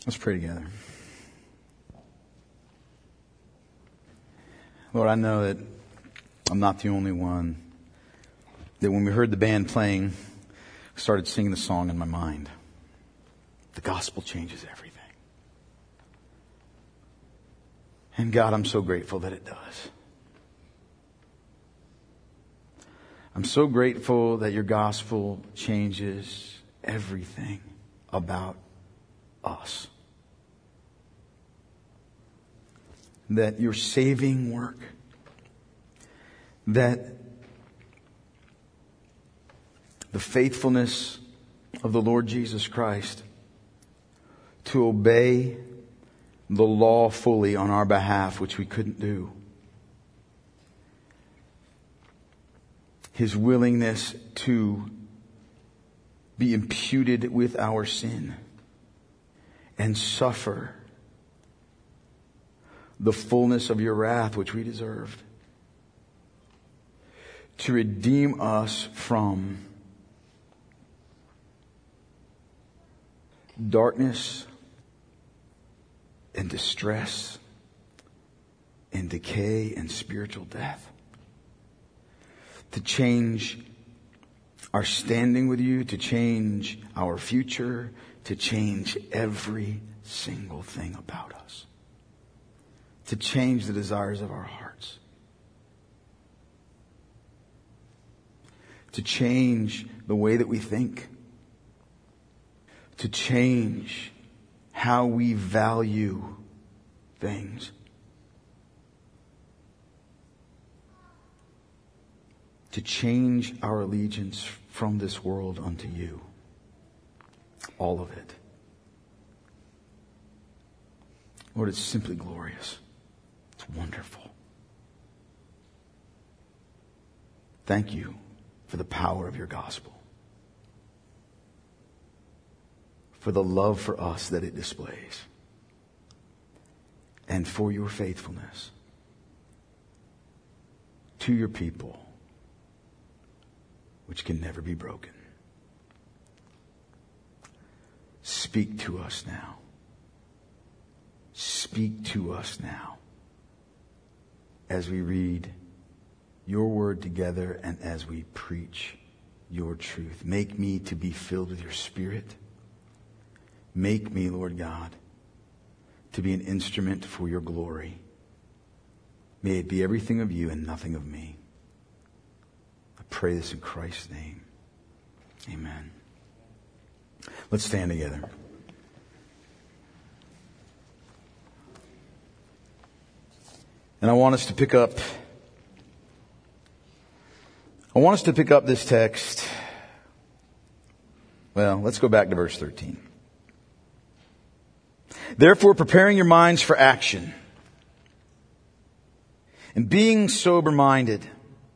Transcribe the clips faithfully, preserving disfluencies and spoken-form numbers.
Let's pray together. Lord, I know that I'm not the only one that when we heard the band playing, we started singing the song in my mind. The gospel changes everything. And God, I'm so grateful that it does. I'm so grateful that your gospel changes everything about us. That your saving work, that the faithfulness of the Lord Jesus Christ to obey the law fully on our behalf, which we couldn't do. His willingness to be imputed with our sin and suffer the fullness of your wrath, which we deserved, to redeem us from darkness and distress and decay and spiritual death, to change our standing with you, to change our future, to change every single thing about us, to change the desires of our hearts, to change the way that we think, to change how we value things. To change our allegiance from this world unto you. All of it. Lord, it's simply glorious. It's wonderful. Thank you for the power of your gospel. For the love for us that it displays. And for your faithfulness to your people, which can never be broken. Speak to us now. Speak to us now as we read your word together and as we preach your truth. Make me to be filled with your Spirit. Make me, Lord God, to be an instrument for your glory. May it be everything of you and nothing of me. I pray this in Christ's name. Amen. Let's stand together. And I want us to pick up, I want us to pick up this text. Well, let's go back to verse thirteen. Therefore, preparing your minds for action and being sober-minded,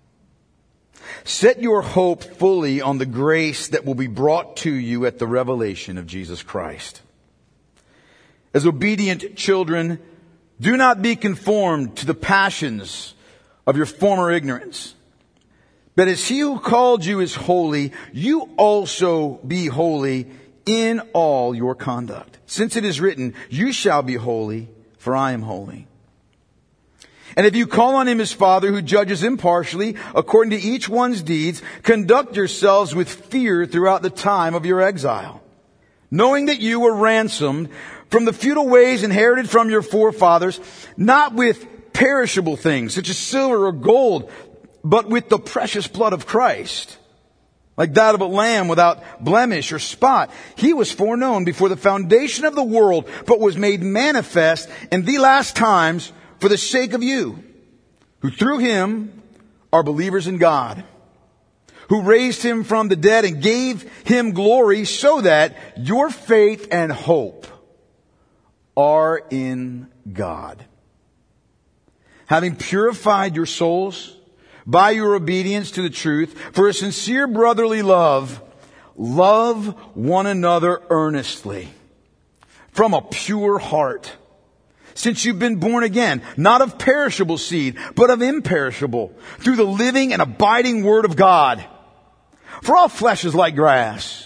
set your hope fully on the grace that will be brought to you at the revelation of Jesus Christ. As obedient children, do not be conformed to the passions of your former ignorance. But as he who called you is holy, you also be holy in all your conduct. Since it is written, you shall be holy, for I am holy. And if you call on him as Father who judges impartially according to each one's deeds, conduct yourselves with fear throughout the time of your exile, knowing that you were ransomed from the futile ways inherited from your forefathers, not with perishable things such as silver or gold, but with the precious blood of Christ, like that of a lamb without blemish or spot. He was foreknown before the foundation of the world, but was made manifest in the last times for the sake of you, who through him are believers in God, who raised him from the dead and gave him glory, so that your faith and hope are in God. Having purified your souls by your obedience to the truth, for a sincere brotherly love, love one another earnestly from a pure heart, since you've been born again, not of perishable seed, but of imperishable, through the living and abiding word of God. For all flesh is like grass,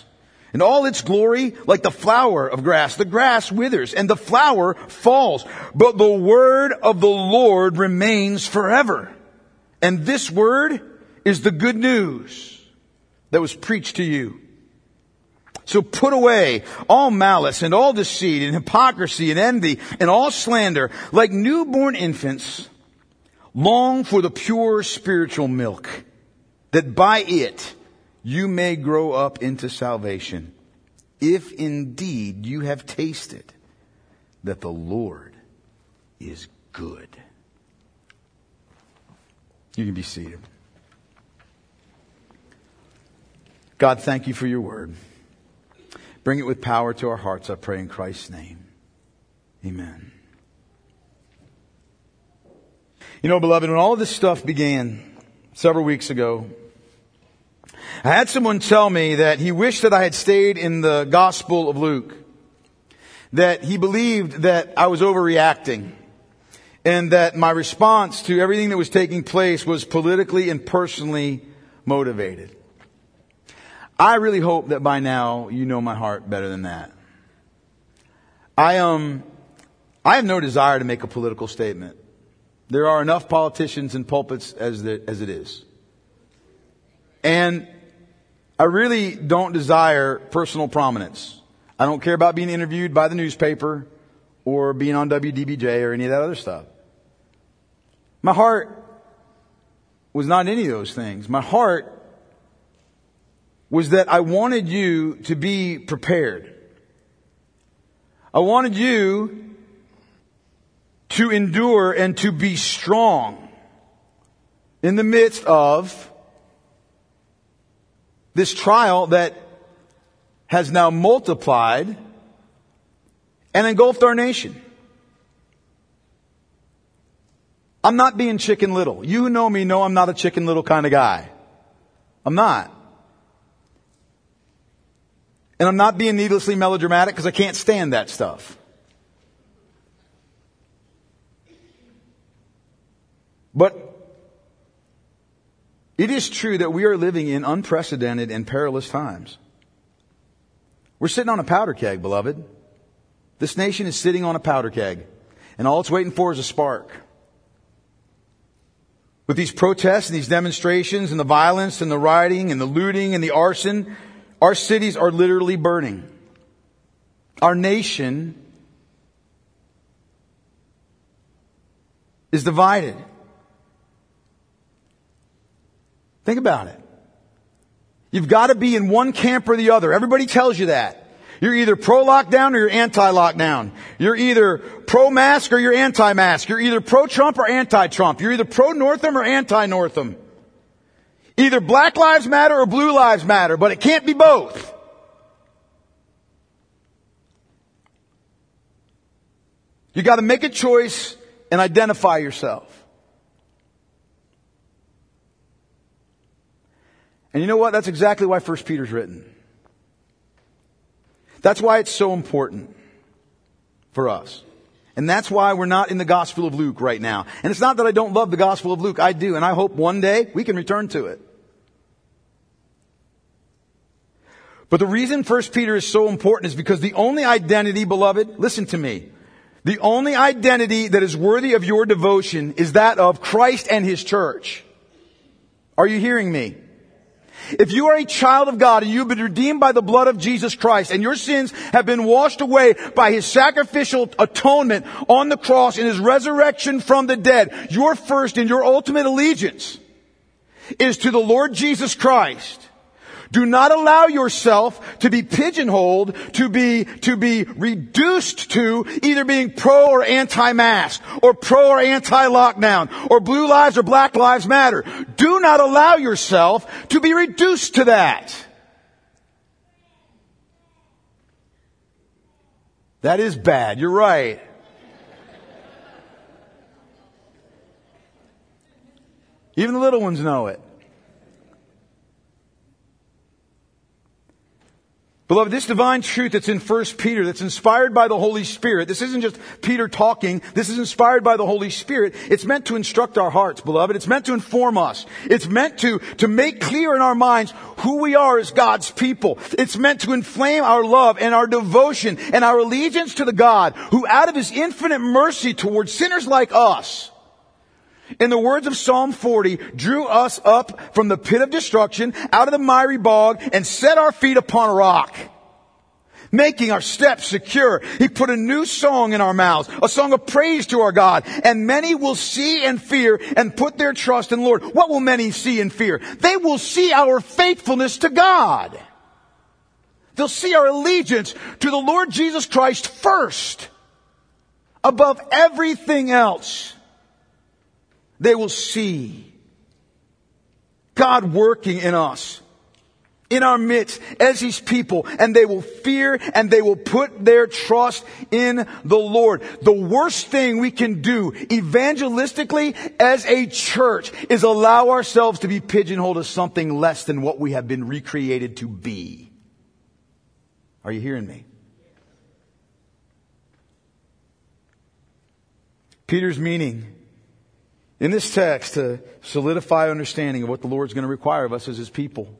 And all its glory like the flower of grass. The grass withers and the flower falls, but the word of the Lord remains forever. And this word is the good news that was preached to you. So put away all malice and all deceit and hypocrisy and envy and all slander. Like newborn infants, long for the pure spiritual milk, that by it you may grow up into salvation, if indeed you have tasted that the Lord is good. You can be seated. God, thank you for your word. Bring it with power to our hearts, I pray in Christ's name. Amen. You know, beloved, when all of this stuff began several weeks ago, I had someone tell me that he wished that I had stayed in the Gospel of Luke. That he believed that I was overreacting. And that my response to everything that was taking place was politically and personally motivated. I really hope that by now you know my heart better than that. I um, I have no desire to make a political statement. There are enough politicians in pulpits as the, as it is. And I really don't desire personal prominence. I don't care about being interviewed by the newspaper or being on W D B J or any of that other stuff. My heart was not any of those things. My heart was that I wanted you to be prepared. I wanted you to endure and to be strong in the midst of this trial that has now multiplied and engulfed our nation. I'm not being Chicken Little. You who know me know I'm not a Chicken Little kind of guy. I'm not. And I'm not being needlessly melodramatic because I can't stand that stuff. But it is true that we are living in unprecedented and perilous times. We're sitting on a powder keg, beloved. This nation is sitting on a powder keg. And all it's waiting for is a spark. With these protests and these demonstrations and the violence and the rioting and the looting and the arson, our cities are literally burning. Our nation is divided. Think about it. You've got to be in one camp or the other. Everybody tells you that. You're either pro-lockdown or you're anti-lockdown. You're either pro-mask or you're anti-mask. You're either pro-Trump or anti-Trump. You're either pro-Northam or anti-Northam. Either Black Lives Matter or Blue Lives Matter, but it can't be both. You got to make a choice and identify yourself. And you know what? That's exactly why First Peter's written. That's why it's so important for us. And that's why we're not in the Gospel of Luke right now. And it's not that I don't love the Gospel of Luke. I do. And I hope one day we can return to it. But the reason First Peter is so important is because the only identity, beloved, listen to me. The only identity that is worthy of your devotion is that of Christ and His church. Are you hearing me? If you are a child of God and you've been redeemed by the blood of Jesus Christ and your sins have been washed away by His sacrificial atonement on the cross and His resurrection from the dead, your first and your ultimate allegiance is to the Lord Jesus Christ. Do not allow yourself to be pigeonholed, to be, to be reduced to either being pro or anti-mask, or pro or anti-lockdown, or blue lives or black lives matter. Do not allow yourself to be reduced to that. That is bad. You're right. Even the little ones know it. Beloved, this divine truth that's in First Peter, that's inspired by the Holy Spirit, this isn't just Peter talking, this is inspired by the Holy Spirit. It's meant to instruct our hearts, beloved. It's meant to inform us. It's meant to, to make clear in our minds who we are as God's people. It's meant to inflame our love and our devotion and our allegiance to the God who, out of His infinite mercy towards sinners like us, in the words of Psalm forty, drew us up from the pit of destruction, out of the miry bog, and set our feet upon a rock, making our steps secure. He put a new song in our mouths, a song of praise to our God. And many will see and fear and put their trust in the Lord. What will many see and fear? They will see our faithfulness to God. They'll see our allegiance to the Lord Jesus Christ first, above everything else. They will see God working in us, in our midst, as His people, and they will fear and they will put their trust in the Lord. The worst thing we can do evangelistically as a church is allow ourselves to be pigeonholed as something less than what we have been recreated to be. Are you hearing me? Peter's meaning in this text to solidify understanding of what the Lord's going to require of us as His people,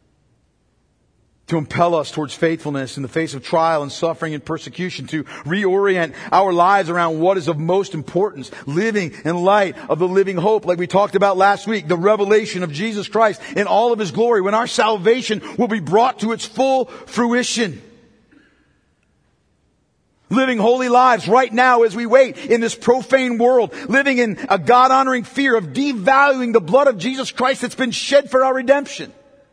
to impel us towards faithfulness in the face of trial and suffering and persecution, to reorient our lives around what is of most importance, living in light of the living hope, like we talked about last week, the revelation of Jesus Christ in all of His glory, when our salvation will be brought to its full fruition. Living holy lives right now as we wait in this profane world, living in a God-honoring fear of devaluing the blood of Jesus Christ that's been shed for our redemption.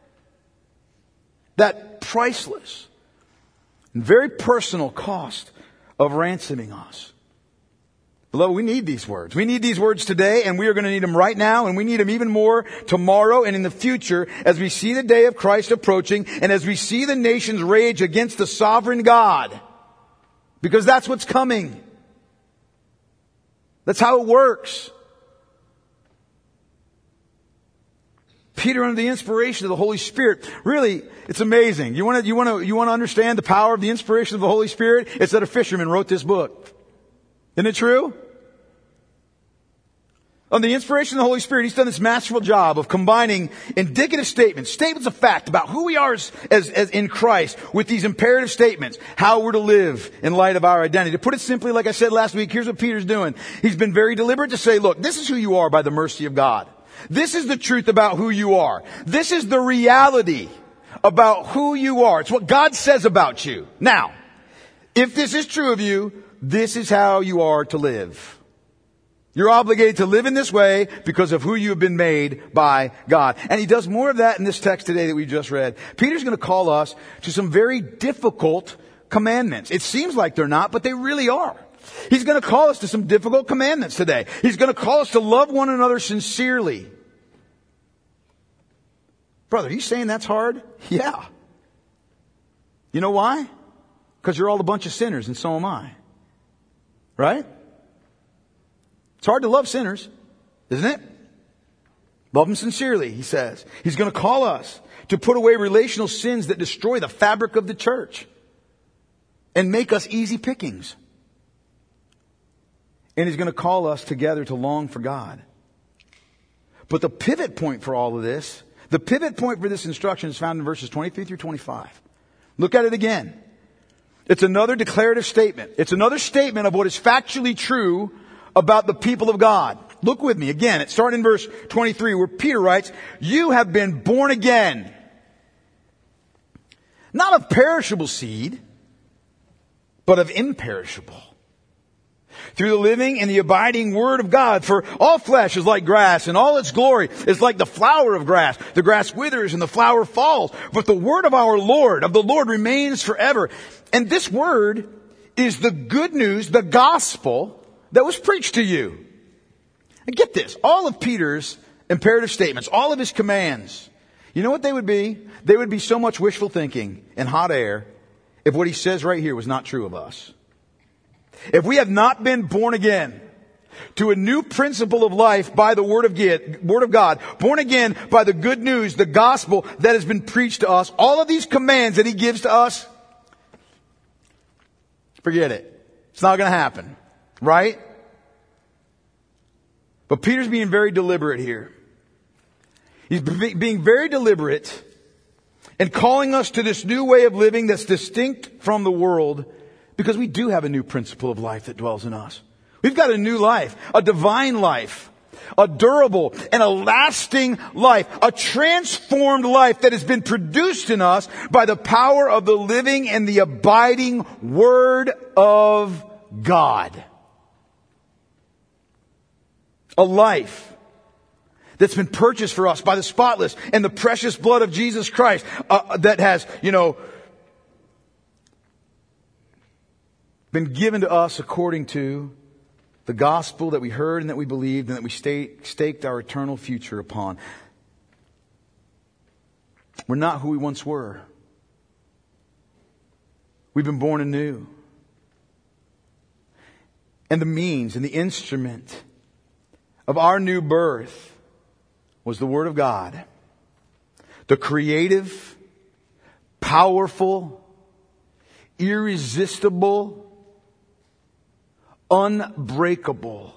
That priceless and very personal cost of ransoming us. Beloved, we need these words. We need these words today, and we are going to need them right now, and we need them even more tomorrow and in the future as we see the day of Christ approaching and as we see the nations rage against the sovereign God. Because that's what's coming. That's how it works. Peter, under the inspiration of the Holy Spirit, really, it's amazing. You want to, you want to, you want to understand the power of the inspiration of the Holy Spirit? It's that a fisherman wrote this book. Isn't it true? On the inspiration of the Holy Spirit, He's done this masterful job of combining indicative statements, statements of fact about who we are as, as, as in Christ, with these imperative statements, how we're to live in light of our identity. To put it simply, like I said last week, here's what Peter's doing. He's been very deliberate to say, look, this is who you are by the mercy of God. This is the truth about who you are. This is the reality about who you are. It's what God says about you. Now, if this is true of you, this is how you are to live. You're obligated to live in this way because of who you have been made by God. And he does more of that in this text today that we just read. Peter's going to call us to some very difficult commandments. It seems like they're not, but they really are. He's going to call us to some difficult commandments today. He's going to call us to love one another sincerely. Brother, are you saying that's hard? Yeah. You know why? Because you're all a bunch of sinners and so am I. Right? It's hard to love sinners, isn't it? Love them sincerely, he says. He's going to call us to put away relational sins that destroy the fabric of the church and make us easy pickings. And He's going to call us together to long for God. But the pivot point for all of this, the pivot point for this instruction is found in verses twenty-three through twenty-five. Look at it again. It's another declarative statement. It's another statement of what is factually true about the people of God. Look with me again. It starts in verse twenty-three where Peter writes, you have been born again. Not of perishable seed, but of imperishable. Through the living and the abiding Word of God. For all flesh is like grass, and all its glory is like the flower of grass. The grass withers and the flower falls, but the word of our Lord, of the Lord, remains forever. And this word is the good news, the gospel that was preached to you. And get this, all of Peter's imperative statements, all of his commands, you know what they would be? They would be so much wishful thinking and hot air if what he says right here was not true of us. If we have not been born again, to a new principle of life by the Word of Word of God, born again by the good news, the gospel that has been preached to us, all of these commands that He gives to us, forget it. It's not going to happen. Right? But Peter's being very deliberate here. He's being very deliberate and calling us to this new way of living that's distinct from the world, because we do have a new principle of life that dwells in us. We've got a new life, a divine life, a durable and a lasting life, a transformed life that has been produced in us by the power of the living and the abiding Word of God. A life that's been purchased for us by the spotless and the precious blood of Jesus Christ, uh, that has, you know, been given to us according to the gospel that we heard and that we believed and that we stay, staked our eternal future upon. We're not who we once were. We've been born anew. And the means and the instrument of our new birth was the Word of God. The creative, powerful, irresistible, unbreakable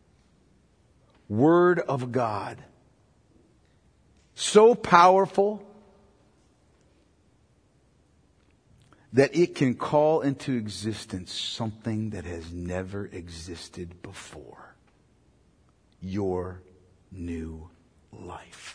Word of God. So powerful that it can call into existence something that has never existed before. Your new life.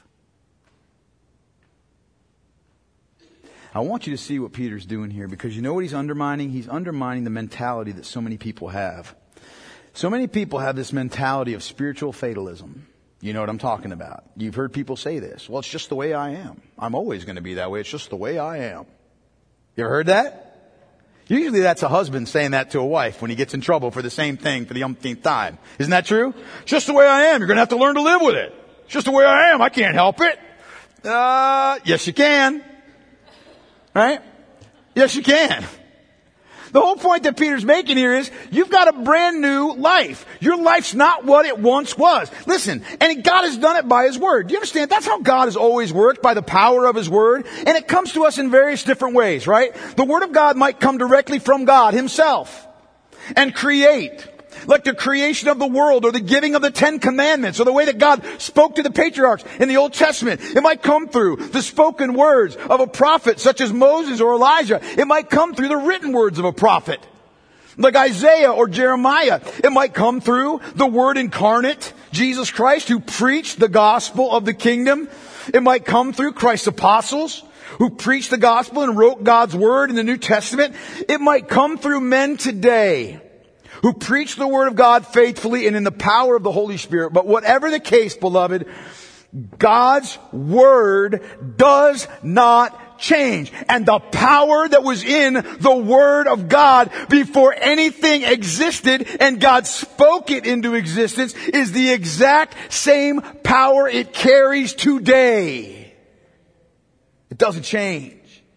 I want you to see what Peter's doing here, because you know what he's undermining? He's undermining the mentality that so many people have. So many people have this mentality of spiritual fatalism. You know what I'm talking about. You've heard people say this. Well, it's just the way I am. I'm always going to be that way. It's just the way I am. You ever heard that? Usually that's a husband saying that to a wife when he gets in trouble for the same thing for the umpteenth time. Isn't that true? It's just the way I am. You're going to have to learn to live with it. It's just the way I am. I can't help it. Uh, yes you can. Right? Yes you can. The whole point that Peter's making here is you've got a brand new life. Your life's not what it once was. Listen, and God has done it by His Word. Do you understand? That's how God has always worked, by the power of His Word. And it comes to us in various different ways, right? The Word of God might come directly from God Himself and create. Like the creation of the world, or the giving of the Ten Commandments, or the way that God spoke to the patriarchs in the Old Testament. It might come through the spoken words of a prophet such as Moses or Elijah. It might come through the written words of a prophet like Isaiah or Jeremiah. It might come through the Word incarnate, Jesus Christ, who preached the gospel of the kingdom. It might come through Christ's apostles, who preached the gospel and wrote God's Word in the New Testament. It might come through men today who preach the Word of God faithfully and in the power of the Holy Spirit. But whatever the case, beloved, God's Word does not change. And the power that was in the Word of God before anything existed and God spoke it into existence is the exact same power it carries today. It doesn't change.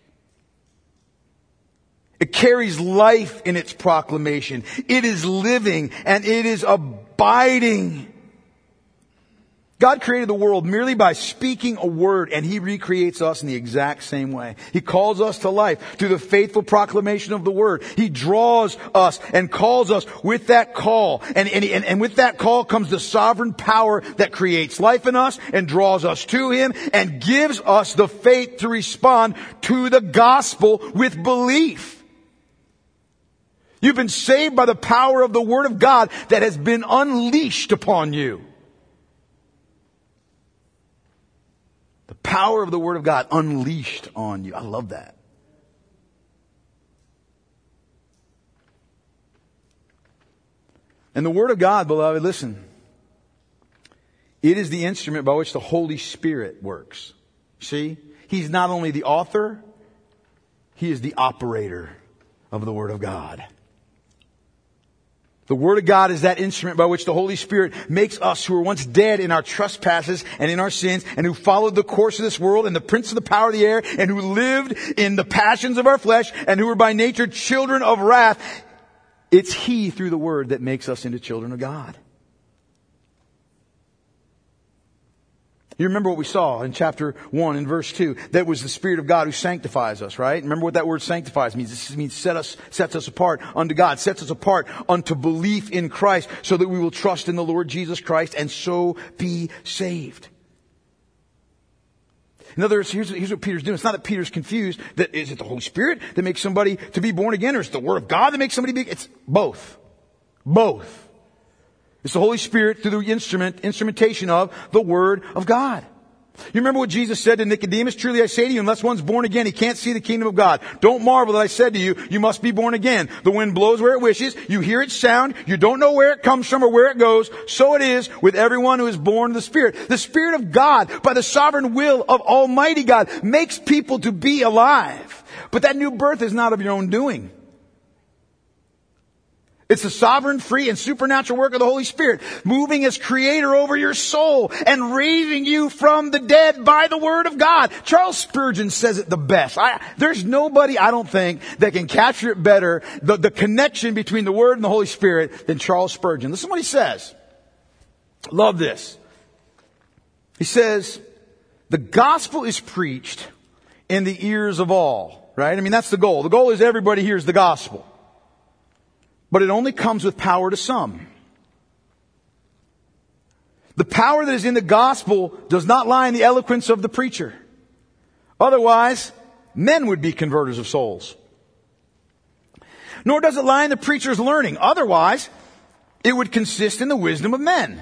It carries life in its proclamation. It is living and it is abiding. God created the world merely by speaking a word, and He recreates us in the exact same way. He calls us to life through the faithful proclamation of the Word. He draws us and calls us with that call. And, and, and with that call comes the sovereign power that creates life in us and draws us to Him and gives us the faith to respond to the gospel with belief. You've been saved by the power of the Word of God that has been unleashed upon you. The power of the Word of God unleashed on you. I love that. And the Word of God, beloved, listen. It is the instrument by which the Holy Spirit works. See? He's not only the author, He is the operator of the Word of God. The Word of God is that instrument by which the Holy Spirit makes us who were once dead in our trespasses and in our sins, and who followed the course of this world and the prince of the power of the air, and who lived in the passions of our flesh, and who were by nature children of wrath. It's He, through the Word, that makes us into children of God. You remember what we saw in chapter one and verse two. That was the Spirit of God who sanctifies us, right? Remember what that word sanctifies means. It means set us, sets us apart unto God, sets us apart unto belief in Christ, so that we will trust in the Lord Jesus Christ and so be saved. In other words, here's, here's what Peter's doing. It's not that Peter's confused that is it the Holy Spirit that makes somebody to be born again, or is it the Word of God that makes somebody be? It's both. Both. It's the Holy Spirit through the instrument, instrumentation of the Word of God. You remember what Jesus said to Nicodemus? Truly I say to you, unless one's born again, he can't see the kingdom of God. Don't marvel that I said to you, you must be born again. The wind blows where it wishes. You hear its sound. You don't know where it comes from or where it goes. So it is with everyone who is born of the Spirit. The Spirit of God, by the sovereign will of Almighty God, makes people to be alive. But that new birth is not of your own doing. It's the sovereign, free, and supernatural work of the Holy Spirit, moving as creator over your soul and raising you from the dead by the Word of God. Charles Spurgeon says it the best. I, there's nobody, I don't think, that can capture it better, the, the connection between the Word and the Holy Spirit, than Charles Spurgeon. Listen to what he says. Love this. He says, the gospel is preached in the ears of all, right? I mean, that's the goal. The goal is everybody hears the gospel. But it only comes with power to some. The power that is in the gospel does not lie in the eloquence of the preacher. Otherwise, men would be converters of souls. Nor does it lie in the preacher's learning. Otherwise, it would consist in the wisdom of men.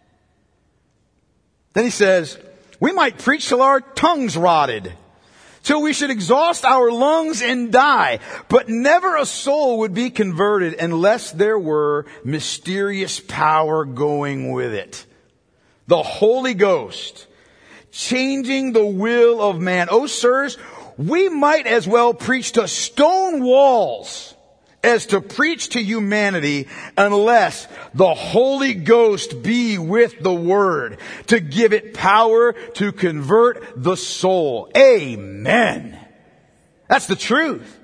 Then he says, we might preach till our tongues rotted, till we should exhaust our lungs and die. But never a soul would be converted unless there were mysterious power going with it. The Holy Ghost, changing the will of man. Oh, sirs, we might as well preach to stone walls as to preach to humanity unless the Holy Ghost be with the Word to give it power to convert the soul. Amen. That's the truth.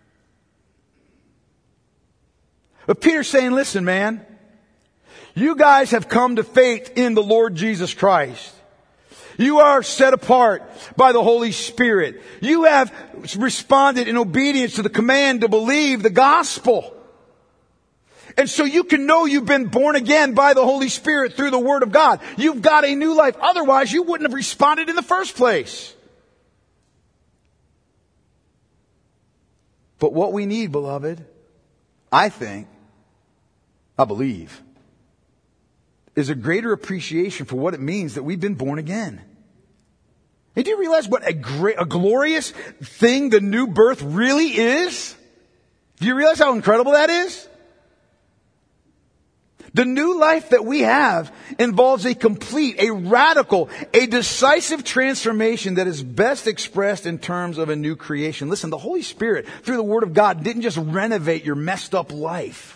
But Peter's saying, listen, man, you guys have come to faith in the Lord Jesus Christ. You are set apart by the Holy Spirit. You have responded in obedience to the command to believe the gospel. And so you can know you've been born again by the Holy Spirit through the Word of God. You've got a new life. Otherwise, you wouldn't have responded in the first place. But what we need, beloved, I think, I believe, is a greater appreciation for what it means that we've been born again. And do you realize what a great, a glorious thing the new birth really is? Do you realize how incredible that is? The new life that we have involves a complete, a radical, a decisive transformation that is best expressed in terms of a new creation. Listen, the Holy Spirit, through the Word of God, didn't just renovate your messed up life.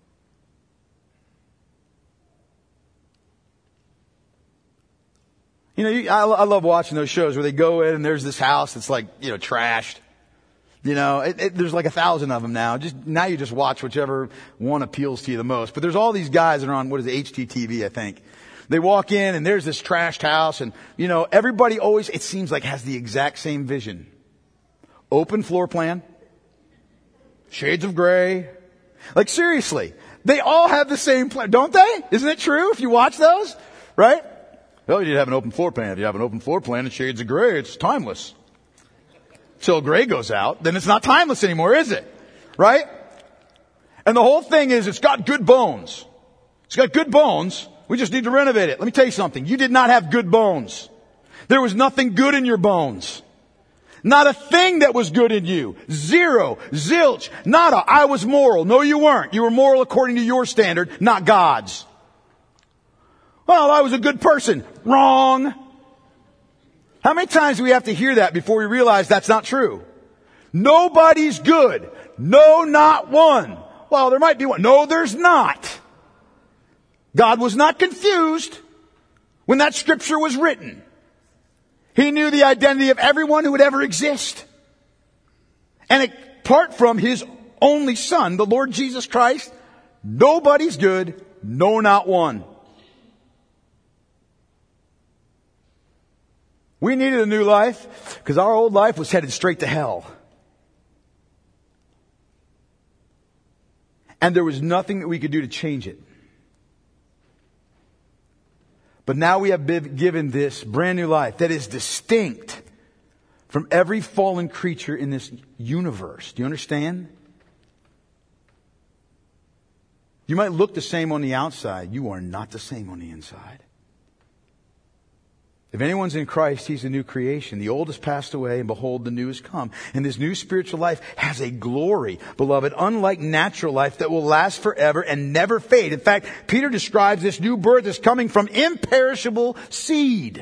You know, you, I, I love watching those shows where they go in and there's this house that's like, you know, trashed. You know, it, it, there's like a thousand of them now. Just now you just watch whichever one appeals to you the most. But there's all these guys that are on, what is it, H G T V, I think. They walk in and there's this trashed house and, you know, everybody always, it seems like, has the exact same vision. Open floor plan. Shades of gray. Like seriously, they all have the same plan, don't they? Isn't it true if you watch those? Right? Well, you have an open floor plan. If you have an open floor plan and shades of gray, it's timeless. Till gray goes out, then it's not timeless anymore, is it? Right? And the whole thing is it's got good bones. It's got good bones. We just need to renovate it. Let me tell you something. You did not have good bones. There was nothing good in your bones. Not a thing that was good in you. Zero. Zilch. Nada. I was moral. No, you weren't. You were moral according to your standard, not God's. Well, I was a good person. Wrong. How many times do we have to hear that before we realize that's not true? Nobody's good. No, not one. Well, there might be one. No, there's not. God was not confused when that scripture was written. He knew the identity of everyone who would ever exist. And apart from His only Son, the Lord Jesus Christ, nobody's good. No, not one. We needed a new life because our old life was headed straight to hell. And there was nothing that we could do to change it. But now we have been given this brand new life that is distinct from every fallen creature in this universe. Do you understand? You might look the same on the outside. You are not the same on the inside. If anyone's in Christ, he's a new creation. The old has passed away, and behold, the new has come. And this new spiritual life has a glory, beloved, unlike natural life that will last forever and never fade. In fact, Peter describes this new birth as coming from imperishable seed.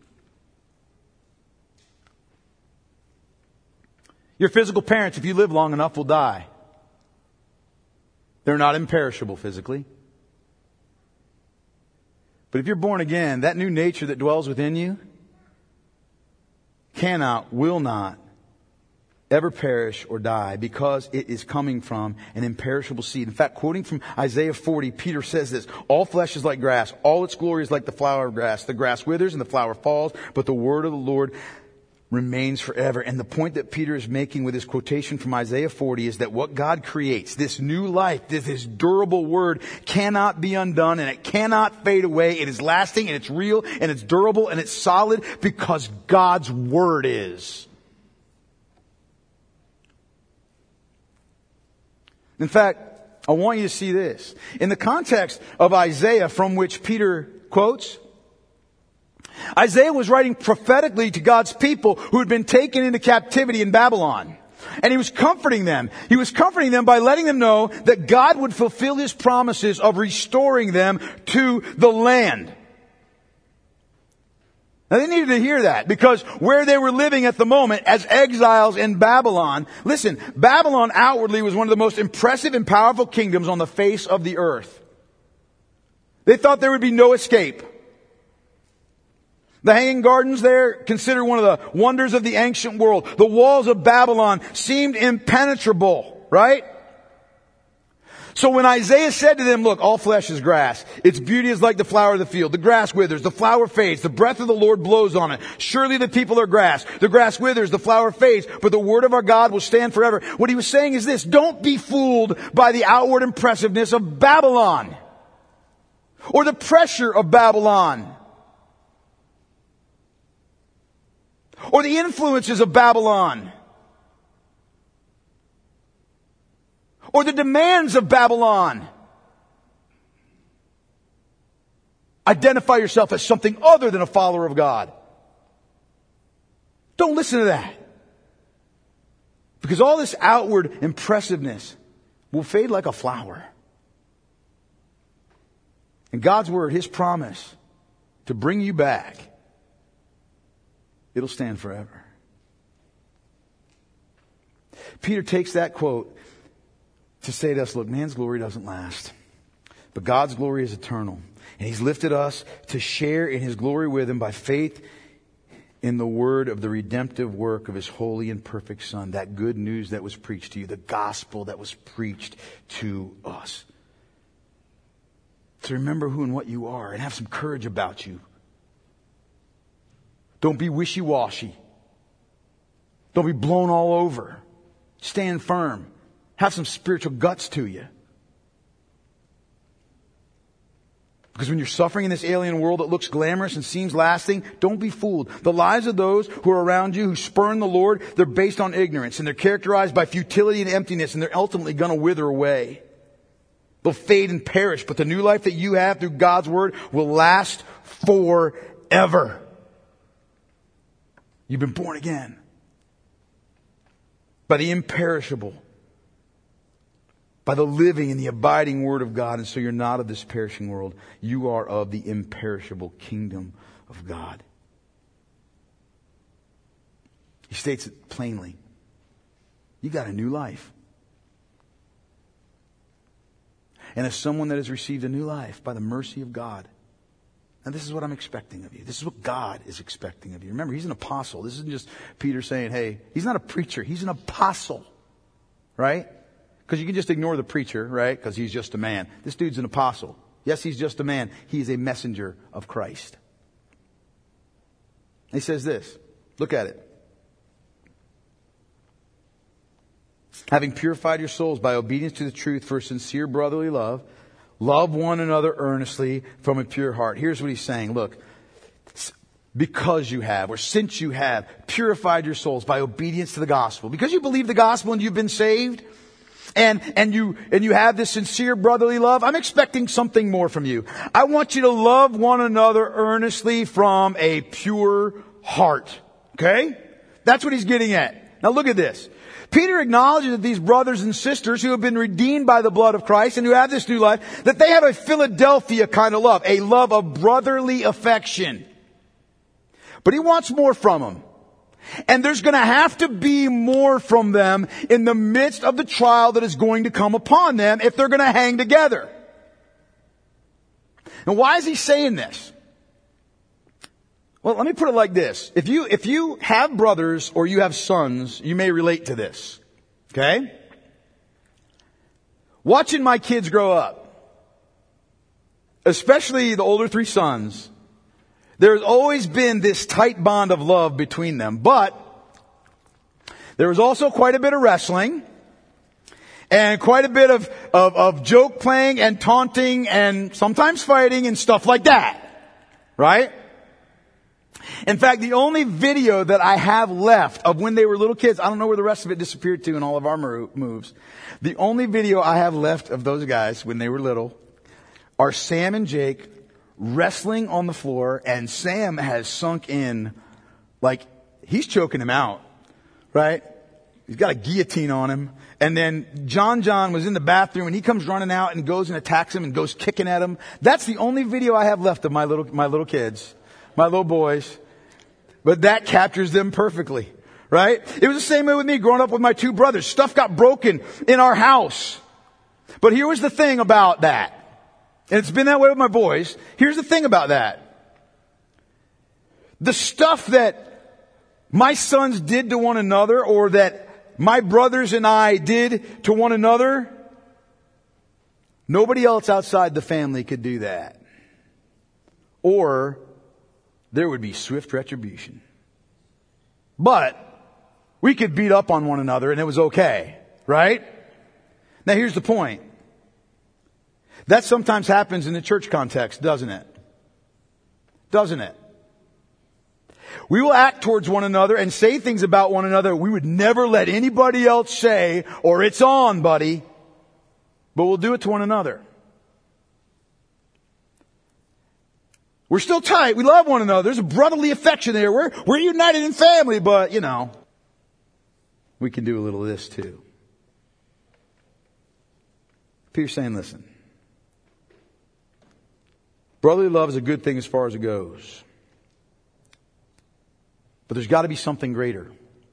Your physical parents, if you live long enough, will die. They're not imperishable physically. But if you're born again, that new nature that dwells within you cannot, will not ever perish or die because it is coming from an imperishable seed. In fact, quoting from Isaiah forty, Peter says this, all flesh is like grass. All its glory is like the flower of grass. The grass withers and the flower falls, but the word of the Lord remains forever. And the point that Peter is making with his quotation from Isaiah forty is that what God creates, this new life, this, this durable word, cannot be undone and it cannot fade away. It is lasting and it's real and it's durable and it's solid because God's word is. In fact, I want you to see this. In the context of Isaiah from which Peter quotes, Isaiah was writing prophetically to God's people who had been taken into captivity in Babylon. And he was comforting them. He was comforting them by letting them know that God would fulfill his promises of restoring them to the land. Now they needed to hear that because where they were living at the moment as exiles in Babylon, listen, Babylon outwardly was one of the most impressive and powerful kingdoms on the face of the earth. They thought there would be no escape. The Hanging Gardens there, considered one of the wonders of the ancient world. The walls of Babylon seemed impenetrable, right? So when Isaiah said to them, look, all flesh is grass. Its beauty is like the flower of the field. The grass withers, the flower fades, the breath of the Lord blows on it. Surely the people are grass. The grass withers, the flower fades, but the word of our God will stand forever. What he was saying is this, don't be fooled by the outward impressiveness of Babylon or the pressure of Babylon, or the influences of Babylon, or the demands of Babylon. Identify yourself as something other than a follower of God. Don't listen to that. Because all this outward impressiveness will fade like a flower. And God's word, his promise to bring you back, it'll stand forever. Peter takes that quote to say to us, look, man's glory doesn't last, but God's glory is eternal. And he's lifted us to share in his glory with him by faith in the word of the redemptive work of his holy and perfect Son. That good news that was preached to you, the gospel that was preached to us. To remember who and what you are and have some courage about you. Don't be wishy-washy. Don't be blown all over. Stand firm. Have some spiritual guts to you. Because when you're suffering in this alien world that looks glamorous and seems lasting, don't be fooled. The lives of those who are around you who spurn the Lord, they're based on ignorance and they're characterized by futility and emptiness, and they're ultimately going to wither away. They'll fade and perish, but the new life that you have through God's word will last forever. You've been born again by the imperishable, by the living and the abiding word of God. And so you're not of this perishing world. You are of the imperishable kingdom of God. He states it plainly. You got a new life. And as someone that has received a new life by the mercy of God, and this is what I'm expecting of you. This is what God is expecting of you. Remember, he's an apostle. This isn't just Peter saying, hey, he's not a preacher. He's an apostle. Right? Because you can just ignore the preacher, right? Because he's just a man. This dude's an apostle. Yes, he's just a man. He is a messenger of Christ. He says this. Look at it. Having purified your souls by obedience to the truth for sincere brotherly love, love one another earnestly from a pure heart. Here's what he's saying. Look, because you have, or since you have, purified your souls by obedience to the gospel, because you believe the gospel and you've been saved, and, and you, and you have this sincere brotherly love, I'm expecting something more from you. I want you to love one another earnestly from a pure heart. Okay? That's what he's getting at. Now look at this. Peter acknowledges that these brothers and sisters who have been redeemed by the blood of Christ and who have this new life, that they have a Philadelphia kind of love, a love of brotherly affection. But he wants more from them. And there's going to have to be more from them in the midst of the trial that is going to come upon them if they're going to hang together. Now why is he saying this? Well, let me put it like this. If you, if you have brothers or you have sons, you may relate to this. Okay? Watching my kids grow up, especially the older three sons, there's always been this tight bond of love between them. But there was also quite a bit of wrestling and quite a bit of, of, of joke playing and taunting and sometimes fighting and stuff like that. Right? In fact, the only video that I have left of when they were little kids, I don't know where the rest of it disappeared to in all of our moves. The only video I have left of those guys when they were little are Sam and Jake wrestling on the floor, and Sam has sunk in like he's choking him out, right? He's got a guillotine on him. And then John John was in the bathroom and he comes running out and goes and attacks him and goes kicking at him. That's the only video I have left of my little, my little kids. My little boys. But that captures them perfectly. Right? It was the same way with me growing up with my two brothers. Stuff got broken in our house. But here was the thing about that. And it's been that way with my boys. Here's the thing about that. The stuff that my sons did to one another, or that my brothers and I did to one another, nobody else outside the family could do that. Or there would be swift retribution. But we could beat up on one another and it was okay, right? Now here's the point. That sometimes happens in the church context, doesn't it? Doesn't it? We will act towards one another and say things about one another we would never let anybody else say, or it's on, buddy. But we'll do it to one another. We're still tight. We love one another. There's a brotherly affection there. We're, we're united in family, but, you know, we can do a little of this too. Peter's saying, listen, brotherly love is a good thing as far as it goes. But there's got to be something greater.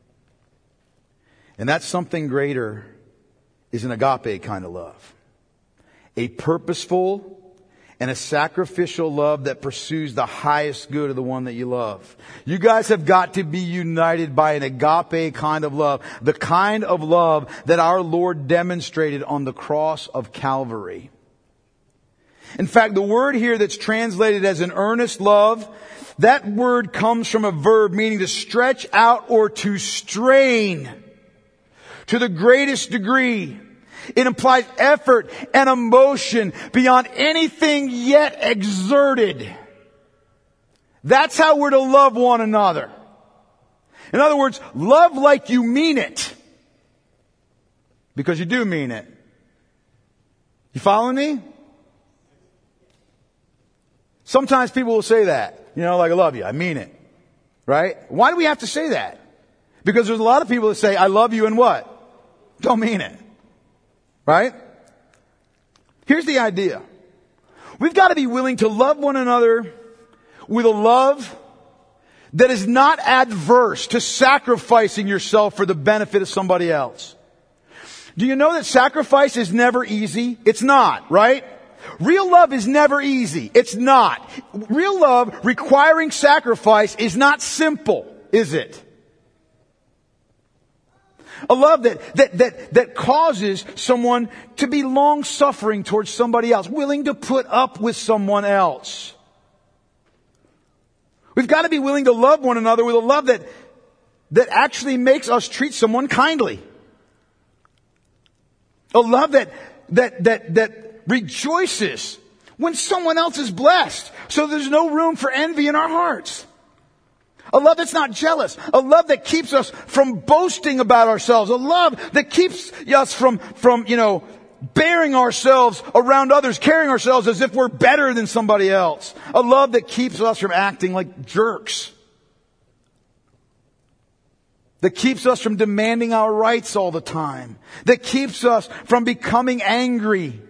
And that something greater is an agape kind of love. A purposeful and a sacrificial love that pursues the highest good of the one that you love. You guys have got to be united by an agape kind of love. The kind of love that our Lord demonstrated on the cross of Calvary. In fact, the word here that's translated as an earnest love, that word comes from a verb meaning to stretch out or to strain to the greatest degree. It implies effort and emotion beyond anything yet exerted. That's how we're to love one another. In other words, love like you mean it. Because you do mean it. You following me? Sometimes people will say that. You know, like, I love you. I mean it. Right? Why do we have to say that? Because there's a lot of people that say, I love you and what? Don't mean it. Right? Here's the idea. We've got to be willing to love one another with a love that is not adverse to sacrificing yourself for the benefit of somebody else. Do you know that sacrifice is never easy? It's not, right? Real love is never easy. It's not. Real love requiring sacrifice is not simple, is it? A love that, that, that, that causes someone to be long-suffering towards somebody else, willing to put up with someone else. We've got to be willing to love one another with a love that, that actually makes us treat someone kindly. A love that, that, that, that rejoices when someone else is blessed. So there's no room for envy in our hearts. A love that's not jealous. A love that keeps us from boasting about ourselves. A love that keeps us from, from, you know, bearing ourselves around others, carrying ourselves as if we're better than somebody else. A love that keeps us from acting like jerks. That keeps us from demanding our rights all the time. That keeps us from becoming angry.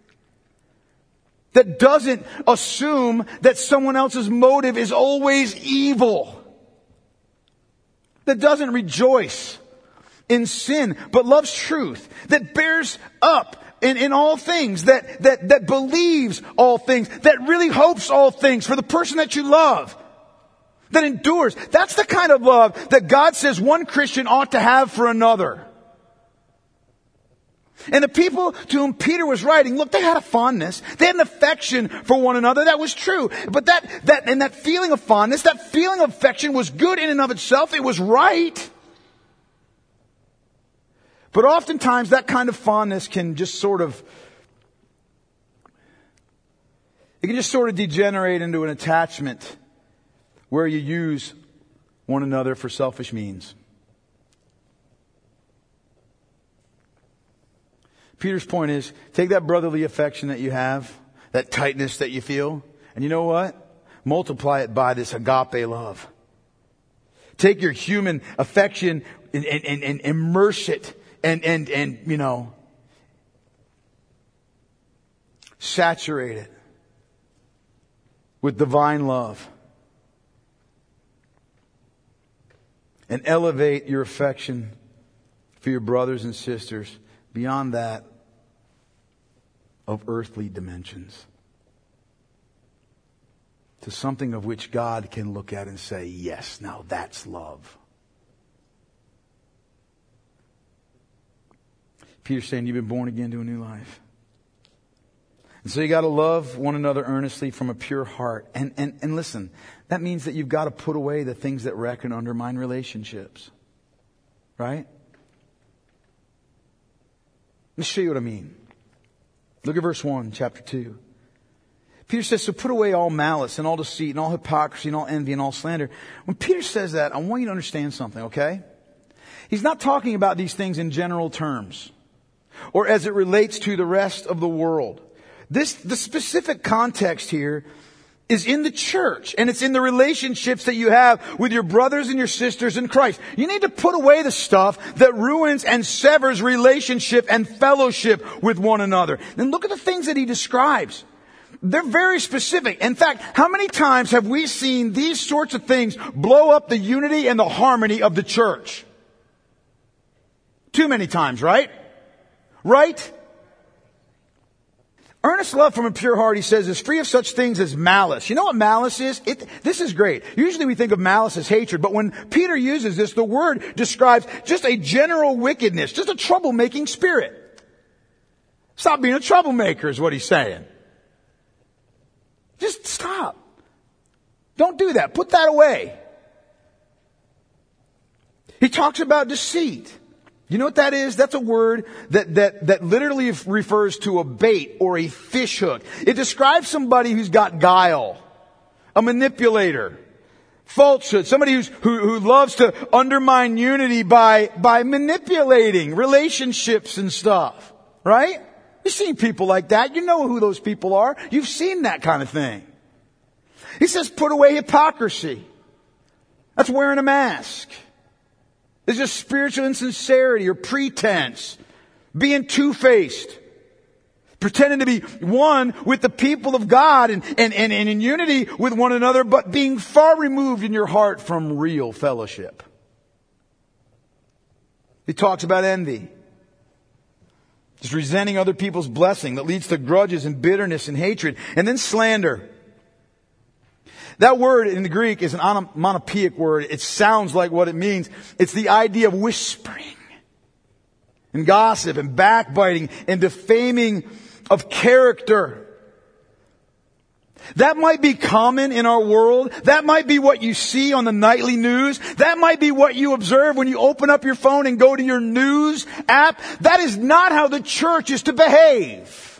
That doesn't assume that someone else's motive is always evil. That doesn't rejoice in sin, but loves truth. That bears up in, in all things. That, that, that believes all things. That really hopes all things for the person that you love. That endures. That's the kind of love that God says one Christian ought to have for another. And the people to whom Peter was writing, look, they had a fondness. They had an affection for one another. That was true. But that, that, and that feeling of fondness, that feeling of affection was good in and of itself. It was right. But oftentimes that kind of fondness can just sort of, it can just sort of degenerate into an attachment where you use one another for selfish means. Peter's point is, take that brotherly affection that you have, that tightness that you feel, and you know what? Multiply it by this agape love. Take your human affection and, and, and, and immerse it and, and, and, you know, saturate it with divine love. And elevate your affection for your brothers and sisters beyond that of earthly dimensions, to something of which God can look at and say, yes, now that's love. Peter's saying you've been born again to a new life. And so you got to love one another earnestly from a pure heart. And, and, and listen, that means that you've got to put away the things that wreck and undermine relationships. Right? Let me show you what I mean. Look at verse one, chapter two. Peter says, so put away all malice and all deceit and all hypocrisy and all envy and all slander. When Peter says that, I want you to understand something, okay? He's not talking about these things in general terms or as it relates to the rest of the world. This, the specific context here is in the church, and it's in the relationships that you have with your brothers and your sisters in Christ. You need to put away the stuff that ruins and severs relationship and fellowship with one another. And look at the things that he describes. They're very specific. In fact, how many times have we seen these sorts of things blow up the unity and the harmony of the church? Too many times, right? Right? Earnest love from a pure heart, he says, is free of such things as malice. You know what malice is? It, this is great. Usually we think of malice as hatred, but when Peter uses this, the word describes just a general wickedness, just a troublemaking spirit. Stop being a troublemaker is what he's saying. Just stop. Don't do that. Put that away. He talks about deceit. You know what that is? That's a word that, that, that literally refers to a bait or a fish hook. It describes somebody who's got guile, a manipulator, falsehood, somebody who's, who, who loves to undermine unity by, by manipulating relationships and stuff. Right? You've seen people like that. You know who those people are. You've seen that kind of thing. He says, put away hypocrisy. That's wearing a mask. It's just spiritual insincerity or pretense. Being two-faced. Pretending to be one with the people of God and, and, and, and in unity with one another, but being far removed in your heart from real fellowship. He talks about envy. Just resenting other people's blessing that leads to grudges and bitterness and hatred. And then slander. That word in the Greek is an onomatopoeic word. It sounds like what it means. It's the idea of whispering and gossip and backbiting and defaming of character. That might be common in our world. That might be what you see on the nightly news. That might be what you observe when you open up your phone and go to your news app. That is not how the church is to behave.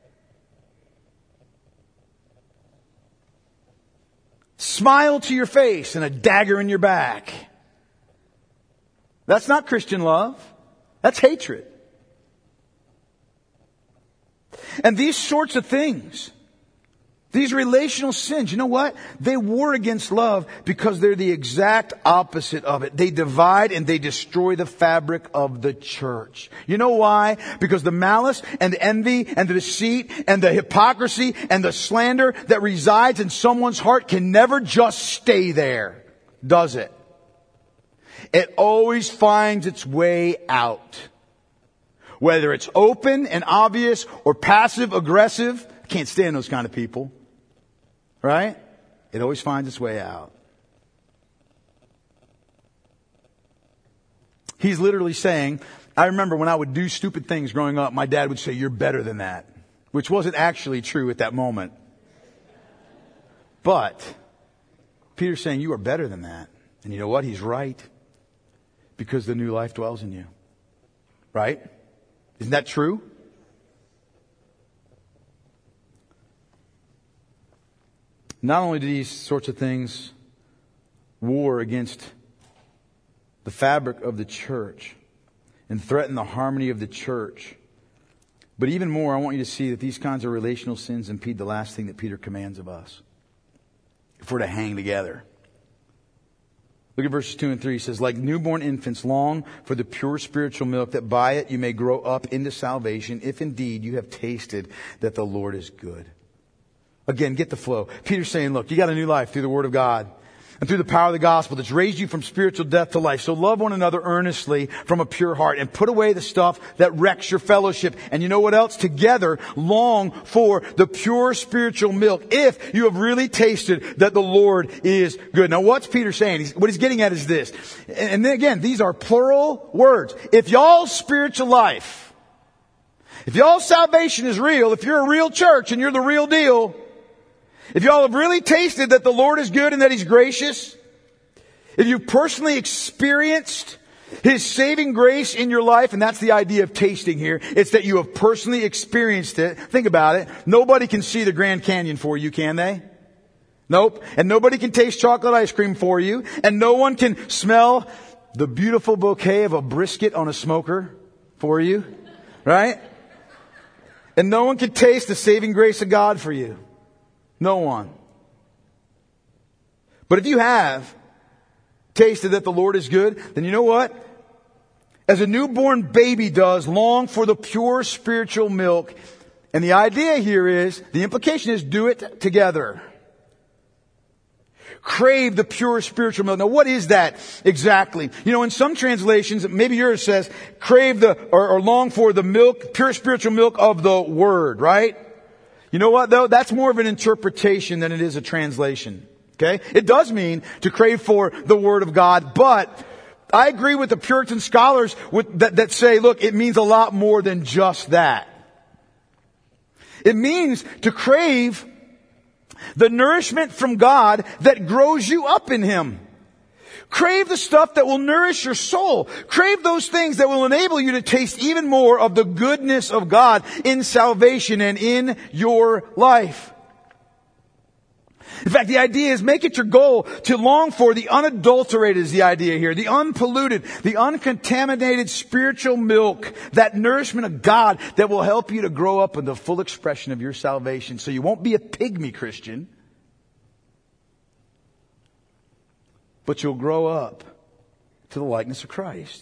Smile to your face and a dagger in your back. That's not Christian love. That's hatred. And these sorts of things, these relational sins, you know what? They war against love because they're the exact opposite of it. They divide and they destroy the fabric of the church. You know why? Because the malice and the envy and the deceit and the hypocrisy and the slander that resides in someone's heart can never just stay there, does it? It always finds its way out. Whether it's open and obvious or passive aggressive, I can't stand those kind of people. Right? It always finds its way out. He's literally saying, I remember when I would do stupid things growing up, my dad would say, "You're better than that," which wasn't actually true at that moment. But Peter's saying, you are better than that. And you know what? He's right. Because the new life dwells in you. Right? Isn't that true? Not only do these sorts of things war against the fabric of the church and threaten the harmony of the church, but even more, I want you to see that these kinds of relational sins impede the last thing that Peter commands of us. If we're to hang together. Look at verses two and three. He says, like newborn infants, long for the pure spiritual milk, that by it you may grow up into salvation, if indeed you have tasted that the Lord is good. Again, get the flow. Peter's saying, look, you got a new life through the Word of God and through the power of the gospel that's raised you from spiritual death to life. So love one another earnestly from a pure heart and put away the stuff that wrecks your fellowship. And you know what else? Together, long for the pure spiritual milk, if you have really tasted that the Lord is good. Now, what's Peter saying? He's, what he's getting at is this. And then again, these are plural words. If y'all's spiritual life, if y'all's salvation is real, if you're a real church and you're the real deal, if y'all have really tasted that the Lord is good and that He's gracious, if you've personally experienced His saving grace in your life, and that's the idea of tasting here, it's that you have personally experienced it. Think about it. Nobody can see the Grand Canyon for you, can they? Nope. And nobody can taste chocolate ice cream for you. And no one can smell the beautiful bouquet of a brisket on a smoker for you. Right? And no one can taste the saving grace of God for you. No one. But if you have tasted that the Lord is good, then you know what? As a newborn baby does, long for the pure spiritual milk. And the idea here is, the implication is, do it together. Crave the pure spiritual milk. Now, what is that exactly? You know, in some translations, maybe yours says, crave the, or, or long for the milk, pure spiritual milk of the Word, right? You know what, though? That's more of an interpretation than it is a translation. Okay? It does mean to crave for the Word of God, but I agree with the Puritan scholars with, that, that say, look, it means a lot more than just that. It means to crave the nourishment from God that grows you up in Him. Crave the stuff that will nourish your soul. Crave those things that will enable you to taste even more of the goodness of God in salvation and in your life. In fact, the idea is make it your goal to long for the unadulterated is the idea here. The unpolluted, the uncontaminated spiritual milk, that nourishment of God that will help you to grow up in the full expression of your salvation. So you won't be a pygmy Christian, but you'll grow up to the likeness of Christ.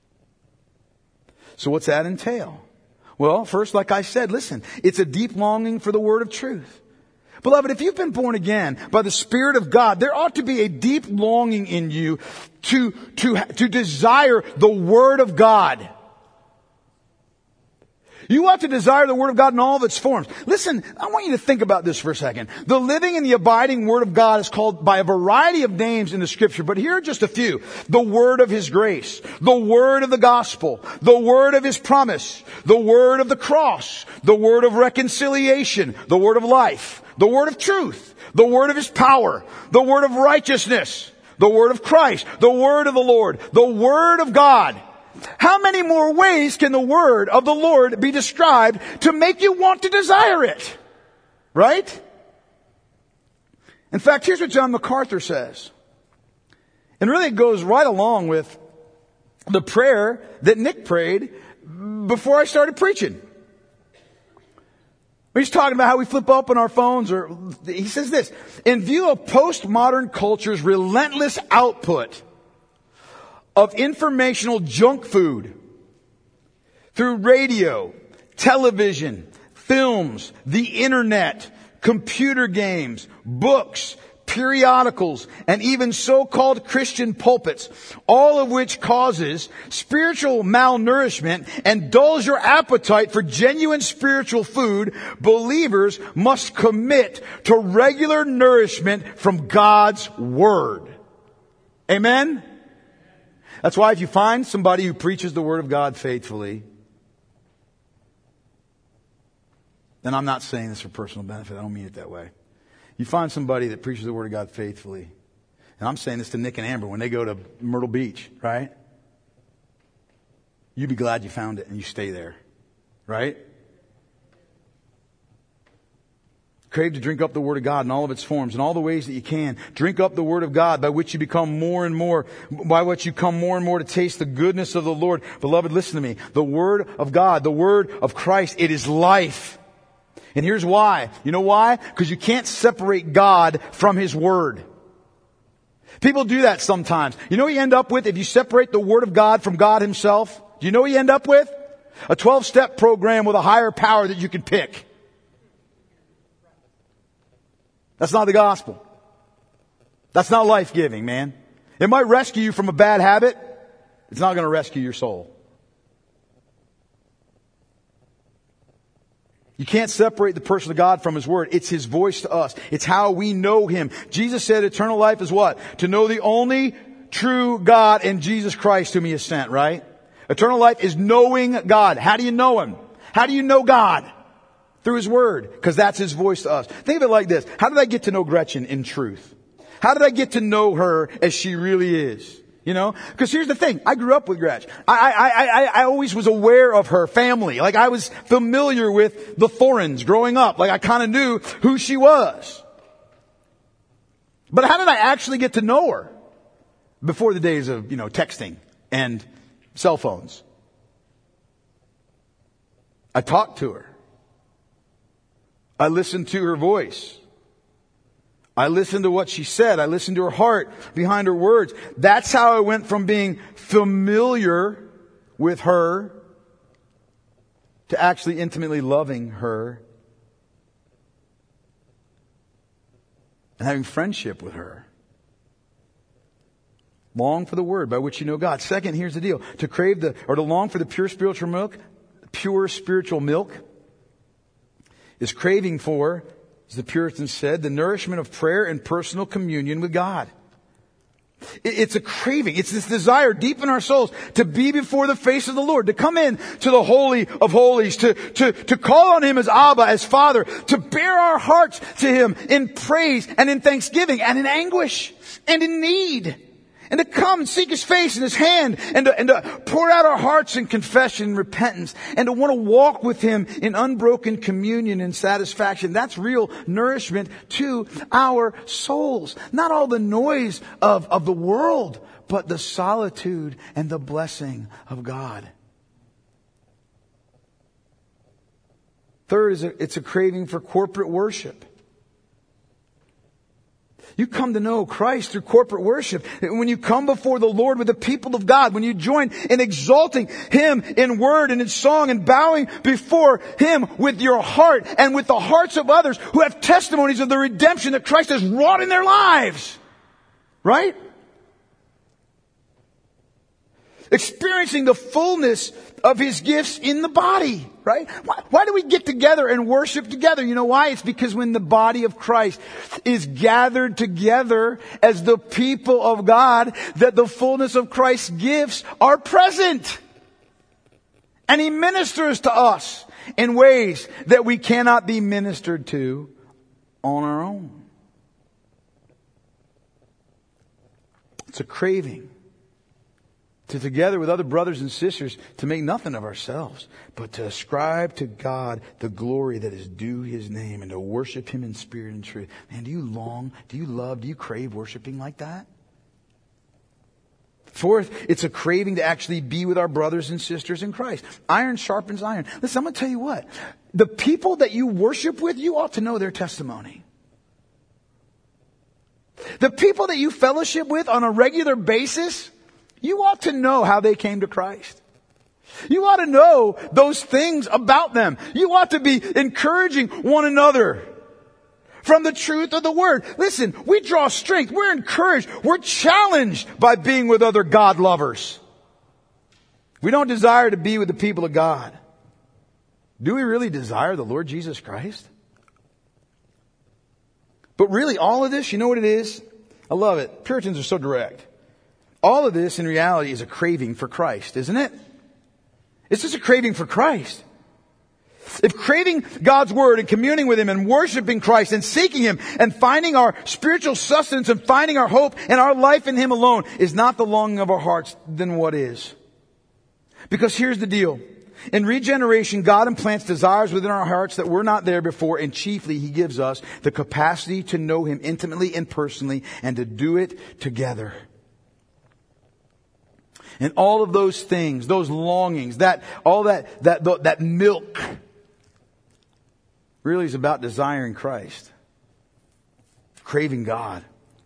So what's that entail? Well, first, like I said, listen, it's a deep longing for the Word of truth. Beloved, if you've been born again by the Spirit of God, there ought to be a deep longing in you to, to, to desire the Word of God. You ought to desire the Word of God in all of its forms. Listen, I want you to think about this for a second. The living and the abiding Word of God is called by a variety of names in the Scripture, but here are just a few. The Word of His grace, the Word of the gospel, the Word of His promise, the Word of the cross, the Word of reconciliation, the Word of life, the Word of truth, the Word of His power, the Word of righteousness, the Word of Christ, the Word of the Lord, the Word of God. How many more ways can the Word of the Lord be described to make you want to desire it? Right? In fact, here's what John MacArthur says. And really it goes right along with the prayer that Nick prayed before I started preaching. He's talking about how we flip open our phones, or he says this: in view of postmodern culture's relentless output of informational junk food through radio, television, films, the internet, computer games, books, periodicals, and even so-called Christian pulpits, all of which causes spiritual malnourishment and dulls your appetite for genuine spiritual food, believers must commit to regular nourishment from God's Word. Amen? That's why if you find somebody who preaches the Word of God faithfully, and I'm not saying this for personal benefit, I don't mean it that way. You find somebody that preaches the Word of God faithfully, and I'm saying this to Nick and Amber when they go to Myrtle Beach, right? You'd be glad you found it and you stay there, right? Crave to drink up the Word of God in all of its forms, in all the ways that you can. Drink up the Word of God by which you become more and more, by which you come more and more to taste the goodness of the Lord. Beloved, listen to me. The Word of God, the Word of Christ, it is life. And here's why. You know why? Because you can't separate God from His Word. People do that sometimes. You know what you end up with if you separate the Word of God from God Himself? Do you know what you end up with? A twelve-step program with a higher power that you can pick. That's not the gospel. That's not life-giving, man. It might rescue you from a bad habit. It's not going to rescue your soul. You can't separate the person of God from His Word. It's His voice to us. It's how we know Him. Jesus said eternal life is what? To know the only true God and Jesus Christ whom He has sent, right? Eternal life is knowing God. How do you know Him? How do you know God? Through His Word. Because that's His voice to us. Think of it like this. How did I get to know Gretchen in truth? How did I get to know her as she really is? You know? Because here's the thing. I grew up with Gretchen. I, I, I, I always was aware of her family. Like I was familiar with the Thorns growing up. Like I kind of knew who she was. But how did I actually get to know her? Before the days of, you know, texting and cell phones. I talked to her. I listened to her voice. I listened to what she said. I listened to her heart behind her words. That's how I went from being familiar with her to actually intimately loving her and having friendship with her. Long for the Word by which you know God. Second, here's the deal. To crave the, or to long for the pure spiritual milk, pure spiritual milk, is craving for, as the Puritans said, the nourishment of prayer and personal communion with God. It's a craving. It's this desire deep in our souls to be before the face of the Lord, to come in to the Holy of Holies, to, to, to call on Him as Abba, as Father, to bear our hearts to Him in praise and in thanksgiving and in anguish and in need. And to come and seek His face and His hand, and to, and to pour out our hearts in confession and repentance, and to want to walk with Him in unbroken communion and satisfaction. That's real nourishment to our souls. Not all the noise of, of the world, but the solitude and the blessing of God. Third is a, it's a craving for corporate worship. You come to know Christ through corporate worship. When you come before the Lord with the people of God, when you join in exalting Him in word and in song and bowing before Him with your heart and with the hearts of others who have testimonies of the redemption that Christ has wrought in their lives. Right? Experiencing the fullness of His gifts in the body, right? Why, why do we get together and worship together? You know why? It's because when the body of Christ is gathered together as the people of God, that the fullness of Christ's gifts are present. And He ministers to us in ways that we cannot be ministered to on our own. It's a craving to, together with other brothers and sisters, to make nothing of ourselves, but to ascribe to God the glory that is due His name and to worship Him in spirit and truth. Man, do you long, do you love, do you crave worshiping like that? Fourth, it's a craving to actually be with our brothers and sisters in Christ. Iron sharpens iron. Listen, I'm going to tell you what. The people that you worship with, you ought to know their testimony. The people that you fellowship with on a regular basis, you ought to know how they came to Christ. You ought to know those things about them. You ought to be encouraging one another from the truth of the Word. Listen, we draw strength. We're encouraged. We're challenged by being with other God lovers. We don't desire to be with the people of God. Do we really desire the Lord Jesus Christ? But really, all of this, you know what it is? I love it. Puritans are so direct. All of this, in reality, is a craving for Christ, isn't it? It's just a craving for Christ. If craving God's Word and communing with Him and worshiping Christ and seeking Him and finding our spiritual sustenance and finding our hope and our life in Him alone is not the longing of our hearts, then what is? Because here's the deal. In regeneration, God implants desires within our hearts that were not there before, and chiefly He gives us the capacity to know Him intimately and personally and to do it together. And all of those things, those longings, that all that that that milk really is about desiring Christ, craving God.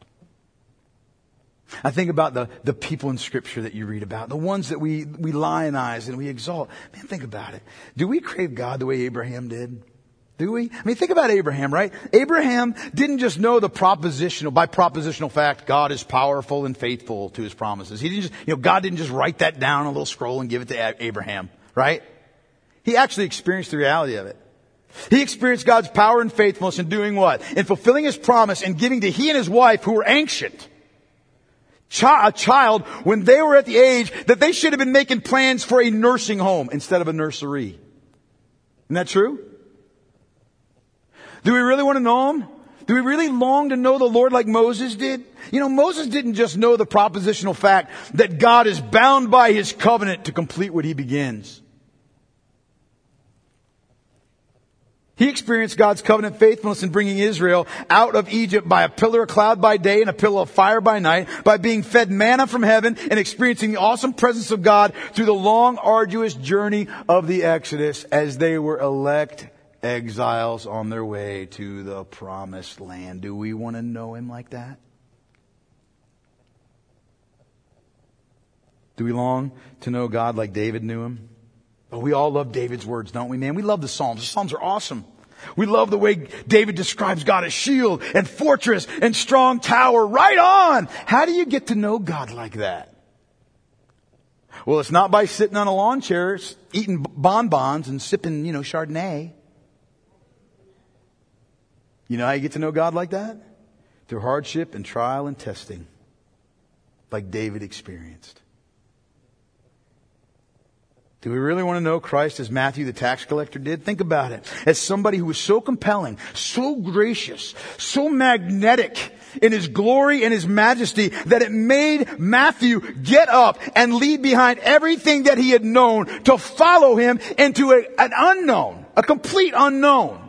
I think about the, the people in Scripture that you read about, the ones that we, we lionize and we exalt. Man, think about it. Do we crave God the way Abraham did? Do we? I mean, think about Abraham, right? Abraham didn't just know the propositional, by propositional fact, God is powerful and faithful to His promises. He didn't just, you know, God didn't just write that down on a little scroll and give it to Abraham, right? He actually experienced the reality of it. He experienced God's power and faithfulness in doing what? In fulfilling His promise and giving to he and his wife, who were ancient, a child when they were at the age that they should have been making plans for a nursing home instead of a nursery. Isn't that true? Do we really want to know Him? Do we really long to know the Lord like Moses did? You know, Moses didn't just know the propositional fact that God is bound by His covenant to complete what He begins. He experienced God's covenant faithfulness in bringing Israel out of Egypt by a pillar of cloud by day and a pillar of fire by night, by being fed manna from heaven and experiencing the awesome presence of God through the long, arduous journey of the Exodus as they were elect exiles on their way to the promised land. Do we want to know Him like that? Do we long to know God like David knew Him? Oh, we all love David's words, don't we, man? We love the Psalms. The Psalms are awesome. We love the way David describes God as shield and fortress and strong tower. Right on! How do you get to know God like that? Well, it's not by sitting on a lawn chair, eating bonbons and sipping, you know, Chardonnay. You know how you get to know God like that? Through hardship and trial and testing, like David experienced. Do we really want to know Christ as Matthew the tax collector did? Think about it. As somebody who was so compelling, so gracious, so magnetic in His glory and His majesty that it made Matthew get up and leave behind everything that he had known to follow Him into a, an unknown, a complete unknown.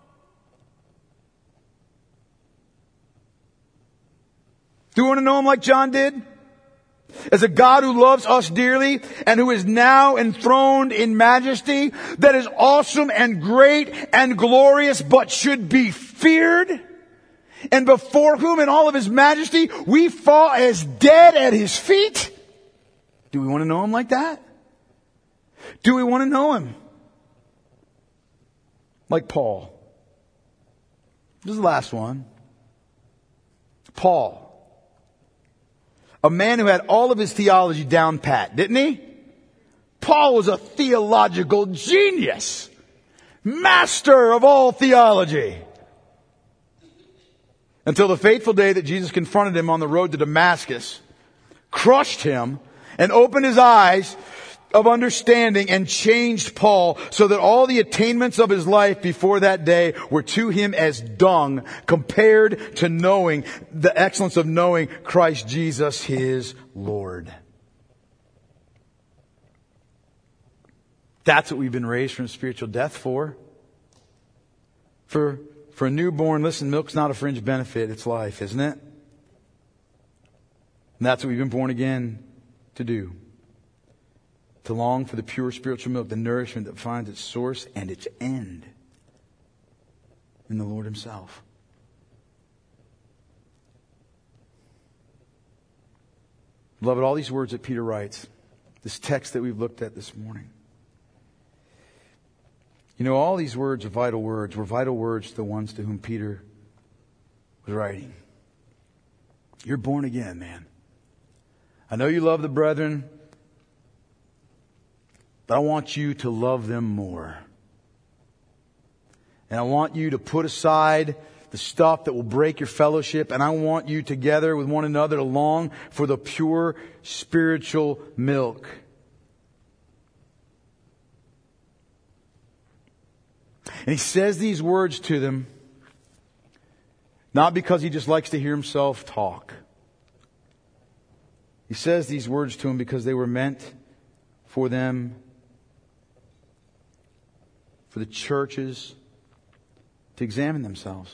Do you want to know Him like John did? As a God who loves us dearly and who is now enthroned in majesty that is awesome and great and glorious but should be feared, and before whom in all of His majesty we fall as dead at His feet. Do we want to know Him like that? Do we want to know Him like Paul? This is the last one. Paul. A man who had all of his theology down pat, didn't he? Paul was a theological genius. Master of all theology. Until the fateful day that Jesus confronted him on the road to Damascus, crushed him, and opened his eyes of understanding and changed Paul so that all the attainments of his life before that day were to him as dung compared to knowing the excellence of knowing Christ Jesus his Lord. That's what we've been raised from spiritual death for. For, for a newborn, listen, milk's not a fringe benefit, it's life, isn't it? And that's what we've been born again to do. To long for the pure spiritual milk, the nourishment that finds its source and its end in the Lord Himself. Beloved, all these words that Peter writes, this text that we've looked at this morning, you know, all these words are vital words, were vital words to the ones to whom Peter was writing. You're born again, man. I know you love the brethren, but I want you to love them more. And I want you to put aside the stuff that will break your fellowship, and I want you together with one another to long for the pure spiritual milk. And he says these words to them, not because he just likes to hear himself talk. He says these words to them because they were meant for them, for the churches to examine themselves,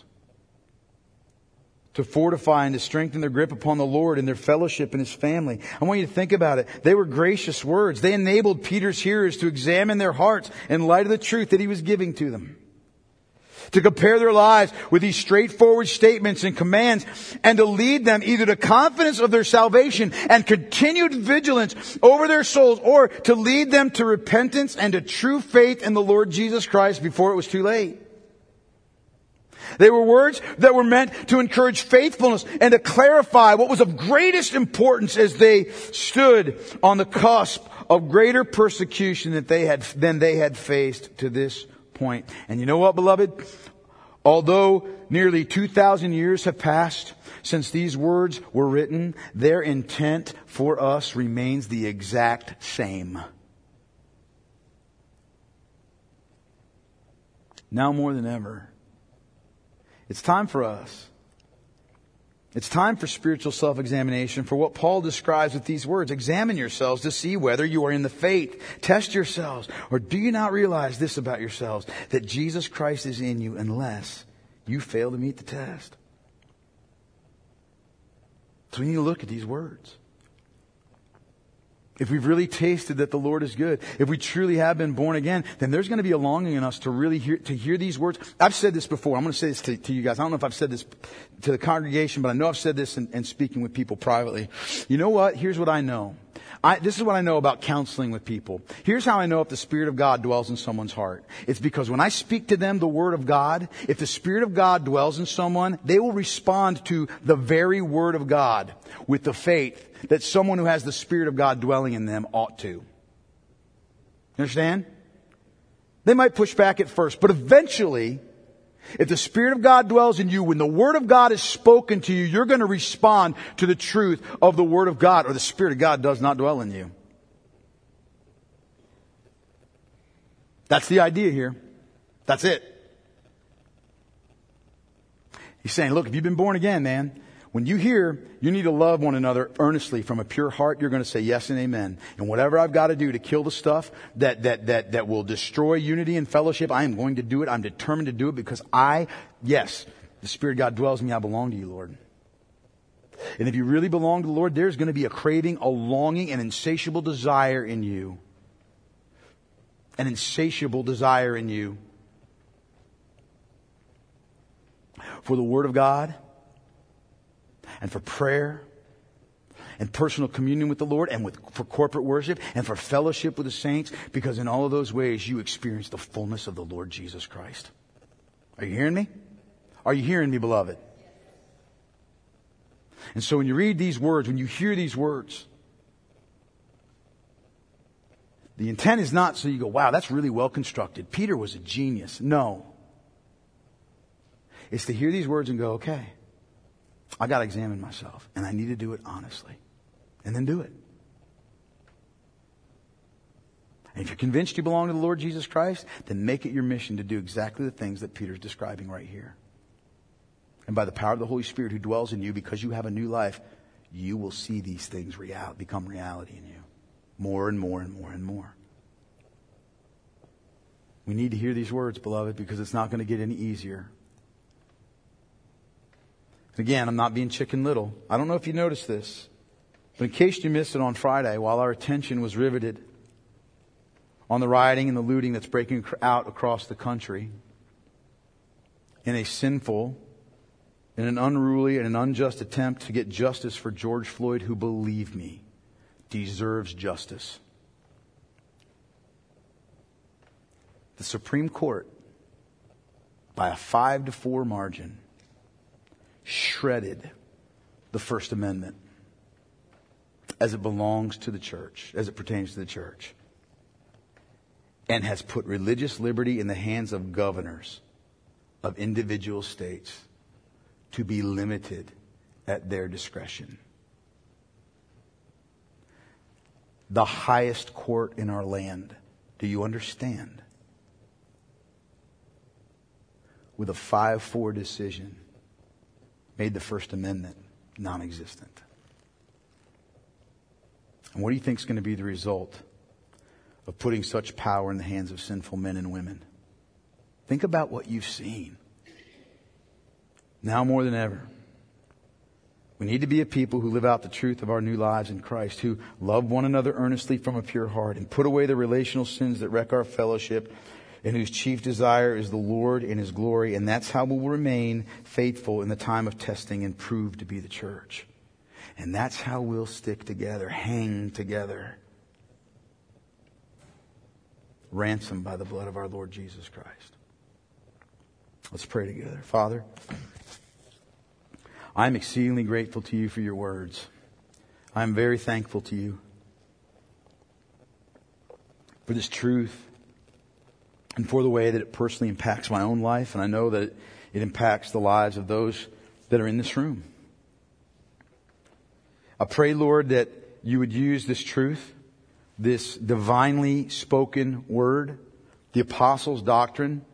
to fortify and to strengthen their grip upon the Lord and their fellowship in His family. I want you to think about it. They were gracious words. They enabled Peter's hearers to examine their hearts in light of the truth that he was giving to them. To compare their lives with these straightforward statements and commands, and to lead them either to confidence of their salvation and continued vigilance over their souls, or to lead them to repentance and to true faith in the Lord Jesus Christ before it was too late. They were words that were meant to encourage faithfulness and to clarify what was of greatest importance as they stood on the cusp of greater persecution that they had, than they had faced to this point. And you know what, beloved? Although nearly two thousand years have passed since these words were written, their intent for us remains the exact same. Now more than ever, it's time for us. It's time for spiritual self-examination, for what Paul describes with these words. Examine yourselves to see whether you are in the faith. Test yourselves. Or do you not realize this about yourselves, that Jesus Christ is in you unless you fail to meet the test? So we need to look at these words. If we've really tasted that the Lord is good, if we truly have been born again, then there's going to be a longing in us to really hear, to hear these words. I've said this before. I'm going to say this to, to you guys. I don't know if I've said this to the congregation, but I know I've said this in, in speaking with people privately. You know what? Here's what I know. I, this is what I know about counseling with people. Here's how I know if the Spirit of God dwells in someone's heart. It's because when I speak to them the Word of God, if the Spirit of God dwells in someone, they will respond to the very Word of God with the faith that someone who has the Spirit of God dwelling in them ought to. You understand? They might push back at first, but eventually, if the Spirit of God dwells in you, when the Word of God is spoken to you, you're going to respond to the truth of the Word of God, or the Spirit of God does not dwell in you. That's the idea here. That's it. He's saying, look, if you've been born again, man, when you hear you need to love one another earnestly from a pure heart, you're going to say yes and amen. And whatever I've got to do to kill the stuff that, that, that, that will destroy unity and fellowship, I am going to do it. I'm determined to do it because I, yes, the Spirit of God dwells in me. I belong to you, Lord. And if you really belong to the Lord, there's going to be a craving, a longing, an insatiable desire in you. An insatiable desire in you for the Word of God, and for prayer, and personal communion with the Lord, and with, for corporate worship, and for fellowship with the saints, because in all of those ways you experience the fullness of the Lord Jesus Christ. Are you hearing me? Are you hearing me, beloved? And so when you read these words, when you hear these words, The intent is not so you go, wow, that's really well constructed. Peter was a genius. No. It's to hear these words and go, okay, I got to examine myself, and I need to do it honestly. And then do it. And if you're convinced you belong to the Lord Jesus Christ, then make it your mission to do exactly the things that Peter's describing right here. And by the power of the Holy Spirit who dwells in you, because you have a new life, you will see these things real, become reality in you. More and more and more and more. We need to hear these words, beloved, because it's not going to get any easier. Again, I'm not being Chicken Little. I don't know if you noticed this, but in case you missed it on Friday, while our attention was riveted on the rioting and the looting that's breaking out across the country, in a sinful, in an unruly and an unjust attempt to get justice for George Floyd, who, believe me, deserves justice. The Supreme Court, by a five to four margin, shredded the First Amendment as it belongs to the church, as it pertains to the church, and has put religious liberty in the hands of governors of individual states to be limited at their discretion. The highest court in our land, do you understand? With a five four decision, made the First Amendment non-existent. And what do you think is going to be the result of putting such power in the hands of sinful men and women? Think about what you've seen. Now more than ever, we need to be a people who live out the truth of our new lives in Christ, who love one another earnestly from a pure heart and put away the relational sins that wreck our fellowship, and whose chief desire is the Lord and His glory. And that's how we'll remain faithful in the time of testing and prove to be the church. And that's how we'll stick together, hang together, ransomed by the blood of our Lord Jesus Christ. Let's pray together. Father, I'm exceedingly grateful to you for your words. I'm very thankful to you for this truth and for the way that it personally impacts my own life. And I know that it impacts the lives of those that are in this room. I pray, Lord, that you would use this truth, this divinely spoken word, the apostles' doctrine,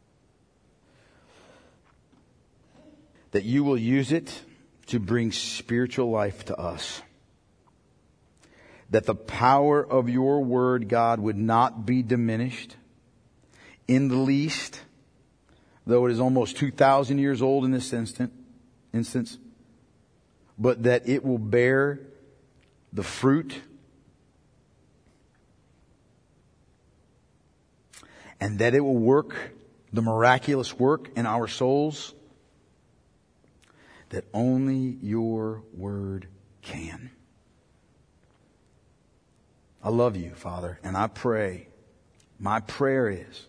that you will use it to bring spiritual life to us. That the power of your word, God, would not be diminished in the least, though it is almost two thousand years old in this instant, instance, but that it will bear the fruit and that it will work the miraculous work in our souls that only your word can. I love you, Father, and I pray, my prayer is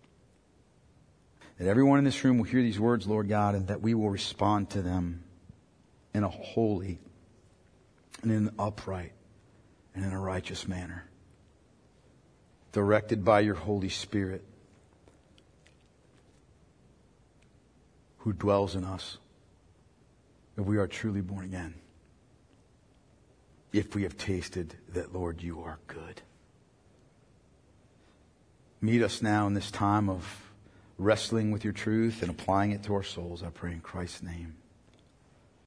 that everyone in this room will hear these words, Lord God, and that we will respond to them in a holy and in an upright and in a righteous manner, directed by your Holy Spirit who dwells in us if we are truly born again. If we have tasted that, Lord, you are good. Meet us now in this time of wrestling with your truth and applying it to our souls, I pray in Christ's name.